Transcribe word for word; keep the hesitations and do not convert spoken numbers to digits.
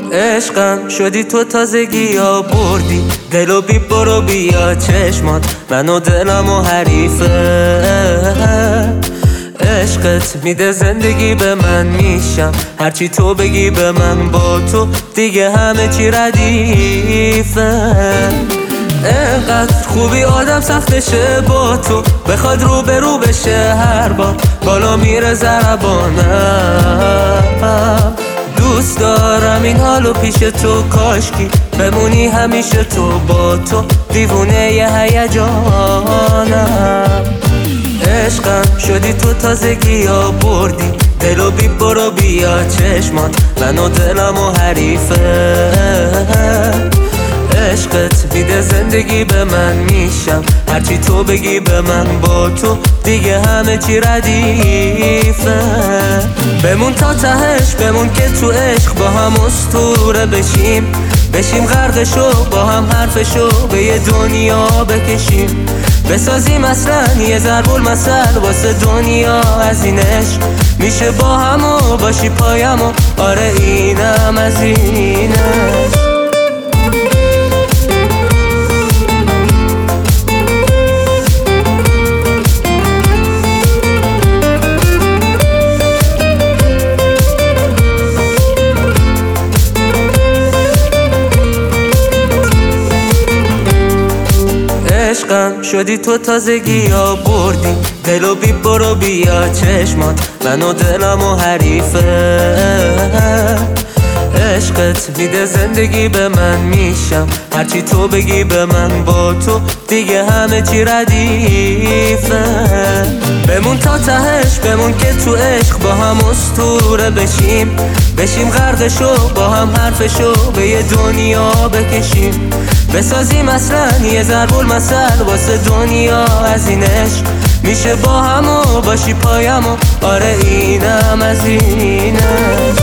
عشقم شدی تو تازگی ها بردی دلو بی برو بیا چشمات منو دلمو حریفه عشقت میده زندگی به من میشم هرچی تو بگی به من با تو دیگه همه چی ردیفه انقدر خوبی آدم سختشه با تو بخواد رو به رو بشه هر بار بالا میره ضربانم دوست دارم این حالو پیش تو کاشکی بمونی همیشه تو با تو دیوونه ی هیجانم عشقم شدی تو تازگی ها بردی دلو بی برو بیا چشمات منو دلمو حریفه عشقت میده زندگی به من میشم هرچی تو بگی به من با تو دیگه همه چی ردیفه بمون تا تهش بمون که تو عشق با هم اسطوره بشیم بشیم غرقشو با هم حرفشو به یه دنیا بکشیم بسازیم اصلا یه ضرب المثل واسه دنیا از این عشق میشه با هم و باشی پایم و آره اینم از این عشق عشقم شدی تو تازگی ها بردی دلو بی برو بیا چشمات منو دلمو حریفه عشقت میده زندگی به من میشم هرچی تو بگی به من با تو دیگه همه چی ردیفه بمون تا تهش بمون که تو عشق با هم اسطوره بشیم بشیم غرقشو با هم حرفشو به یه دنیا بکشیم بسازیم اصلا یه ضرب المثل واسه دنیا از این عشق میشه با هم و باشی پایم و آره اینم از این عشق